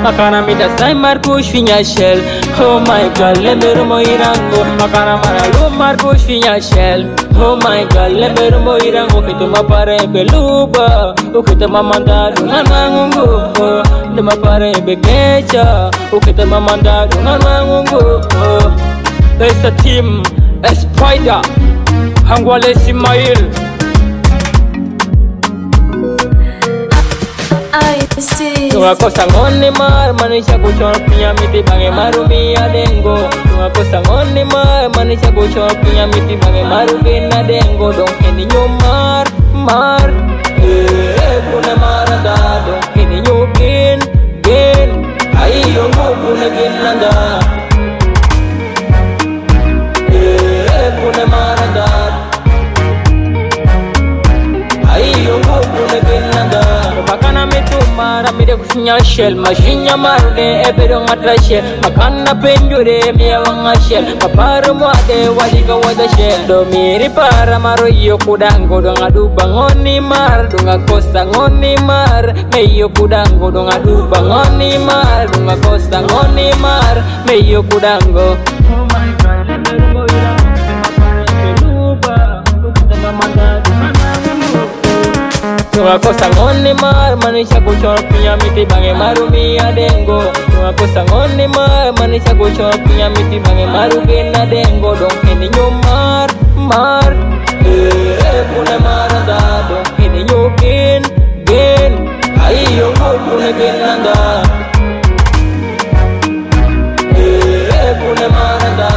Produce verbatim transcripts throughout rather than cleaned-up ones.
Makana mida sai Marcos finha shell. Oh my god, lembro mo irango. Makana maralu Marcos finha shell. Oh my god, lembro mo irango. Que toma para beluba. O que toma mandado nanangungu. Toma para begecha. O que toma mandado nanangungu. There's the team Spider Hangwale Ismail. Tunga kosa ngoni mar manisha kuchora pinya miti bange marumi adengo. Tunga kosa ngoni mar manisha kuchora pinya miti bange marumi na dengo. Dong kini nyumar mar eh kuna marada. Dong kini nyugin gin ayo ngukune gin nanda. Eh kuna marada ayo ngukune gin nanda. Makana mitumara mire kusinya shell. Mashinya marude ebero ngatra shell. Makana pendure miya wanga shell. Kaparu mwade wadiga wada shell. Do miri para maro iyo kudango. Donga duba ngoni mar. Donga kosta ngoni mar. Meyo kudango. Donga duba ngoni mar. Donga kosta ngoni mar. Meyo kudango. Oh my god, lembro ira. Peluba. Ukutama mandadu. Tunga kosa ngoni mar manisha kuchora pinya miti bange marumi adengo. Tunga kosa ngoni mar manisha kuchora pinya miti bange marumi na dengo. Dong kini nyumar mar eh kuna marada. Dong kini nyugin gin ayo ngukune gin nanda. Eh kuna marada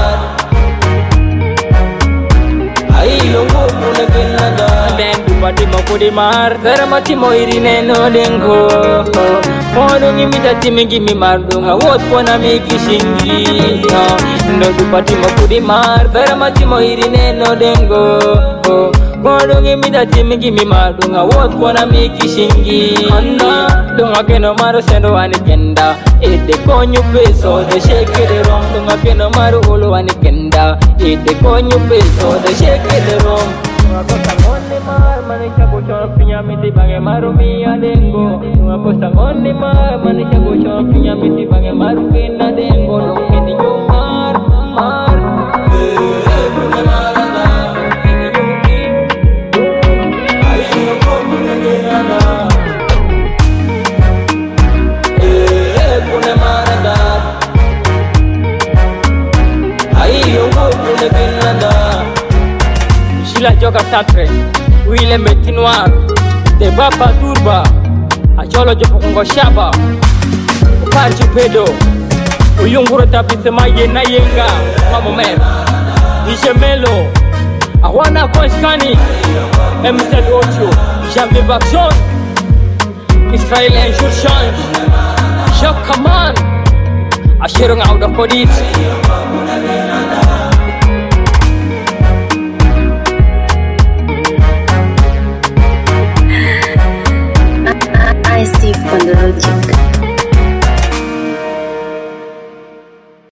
ayo ngukune gin nanda. Pati mo kudi mar, tera mati mo irine no dengo. Mono ngimita timi ngimi mardunga, wot pona miki shingi. No du pati mo kudi mar, tera mati mo irine no dengo. Mono ngimita timi ngimi mardunga, wot pona miki shingi. Anda, dunga keno maro sendo ani kenda. Ede konyu peso, de shake de rom. Dunga keno maro olo ani kenda. Ede konyu peso, de shake de rom. Kosa ngoni mar manisha kuchora pinya miti bange marumi adengo. Tunga kosa ngoni mar manisha kuchora pinya miti bange marumi na dengo. Dong kini nyumar mar eh kuna marada. Kini nyuki ayo ngukune gin nanda. Eh kuna marada ayo ngukune gin nanda. Shila Joka Sacre, Wile Metinoir, De Baba Turba, Acholo Jopongo Shaba, Uparchi Pedo, Uyunguro Tapisema Yena Yenga, Mamomer, Ishemelo, Awana Koshkani, M Z Ocho, Jambi Bakson, Israel and Shushan, Shok Kaman, Ashirung out of Kodis.